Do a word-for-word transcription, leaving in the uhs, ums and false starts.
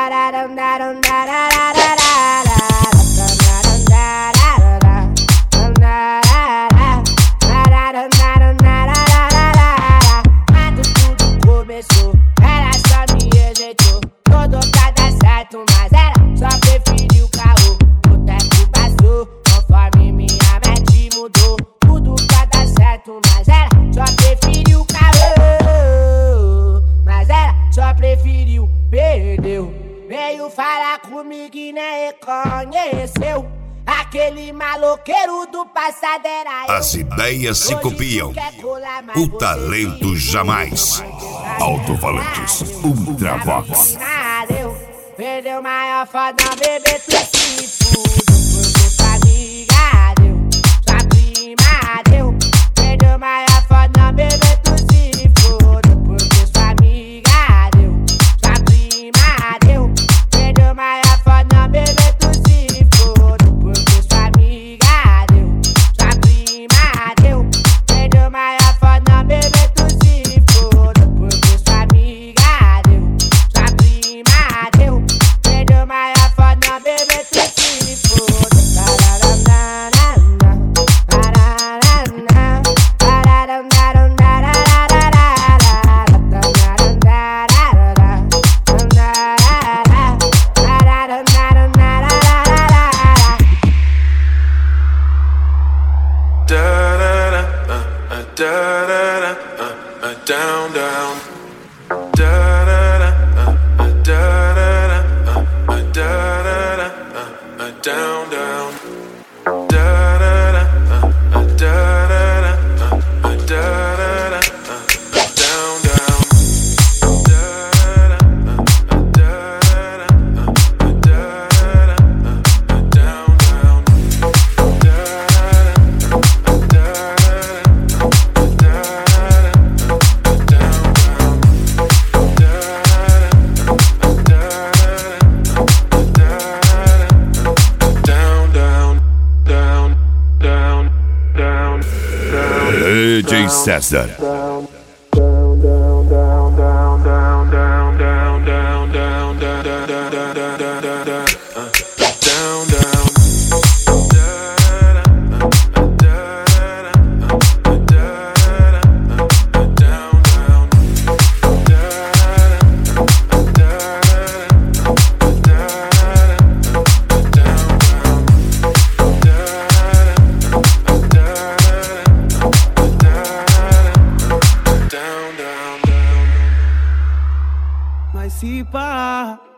Quando tudo começou, ela só me rejeitou. Todo pra dar certo, mas ela só preferiu o caô. O tempo passou, conforme minha mente mudou. Tudo pra dar certo, mas ela só preferiu o caô. Mas ela só preferiu, perdeu. Veio falar comigo e nem reconheceu. Aquele maloqueiro do passado era eu. As ideias se copiam, o talento jamais. Alto-falantes Ultravox. Perdeu maior foda, bebê, tu se fude. Porque sua amiga deu, sua prima deu. Perdeu maior foda, bebê, tu se fude. Porque sua amiga deu, sua prima deu. Perdeu maior foda, bebê, tu se fude. Porque sua amiga deu, sua prima deu. Perdeu maior foda, bebê, tu se fude. Porque sua amiga deu, sua prima deu. Perdeu maior foda, bebê, tu se fude. Down, down, da da da, uh, uh, da da da, uh, uh, da da da, uh, uh, down, down, da da da, uh, uh, da da da, uh, uh, da da da, uh, down, down, da da da, uh, uh, da da da, uh, uh, da da da, uh, uh, down, down, da da da, uh, uh, da da da, uh, uh, da da da. D J César.